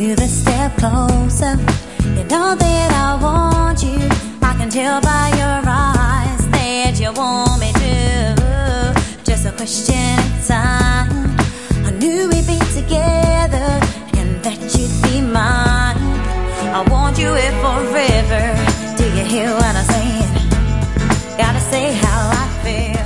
you the step closer. You know that I want you. I can tell by your eyes that you want me to. Just a question of time. I knew we'd be together and that you'd be mine. I want you here forever. Do you hear what I'm saying? Gotta say how I feel.